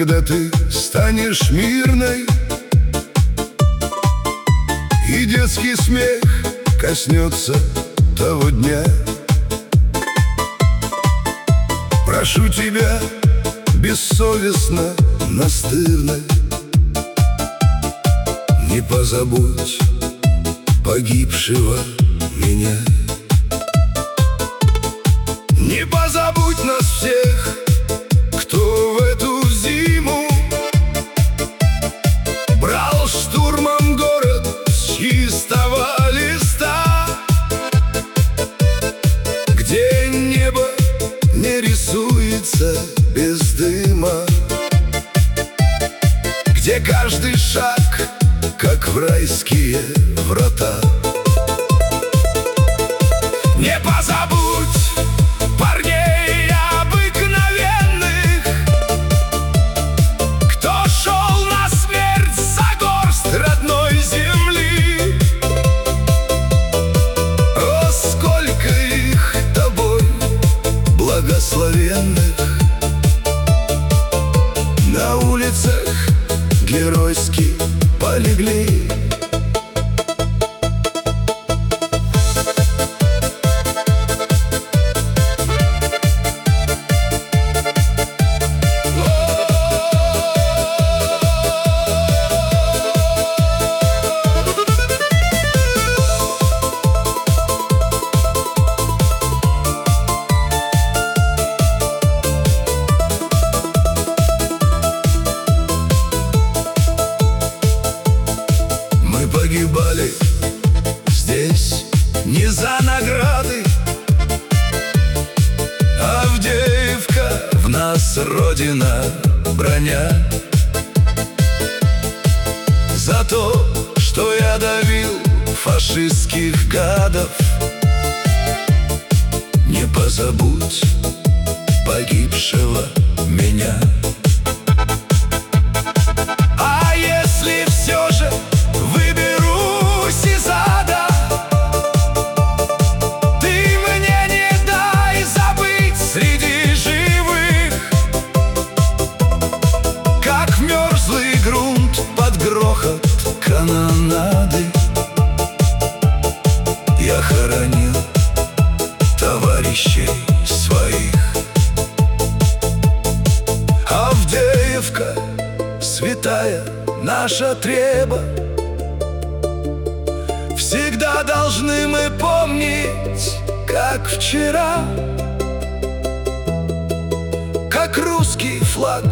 когда ты станешь мирной, и детский смех коснется того дня. Прошу тебя, бессовестно, настырно, не позабудь погибшего меня. Не позабудь нас всех, кто в эту зиму брал штурмом город с чистого листа, где небо не рисуется без дыма, где каждый шаг как в райские врата. Не позабудь парней обыкновенных, кто шел на смерть за горсть родной земли. О, сколько их тобой благословенных на улицах геройски полегли. Погибали здесь не за награды, Авдеевка в нас родина броня. За то, что я давил фашистских гадов, не позабудь погибшего меня. А если все же выберусь из ада, ты мне не дай забыть среди живых, как мерзлый грунт под грохот канонады я хоронил товарищей своих. Авдеевка, святая наша треба, всегда должны мы помнить, как вчера, как русский флаг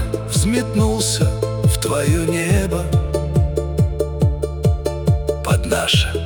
взметнулся в твое небо под наше